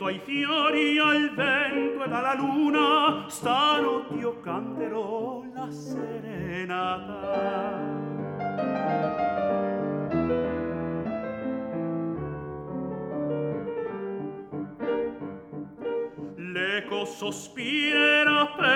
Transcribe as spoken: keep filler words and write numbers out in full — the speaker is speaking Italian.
tutto ai fiori, al vento ed alla luna, stanotte io canterò la serenata. L'eco sospirerà per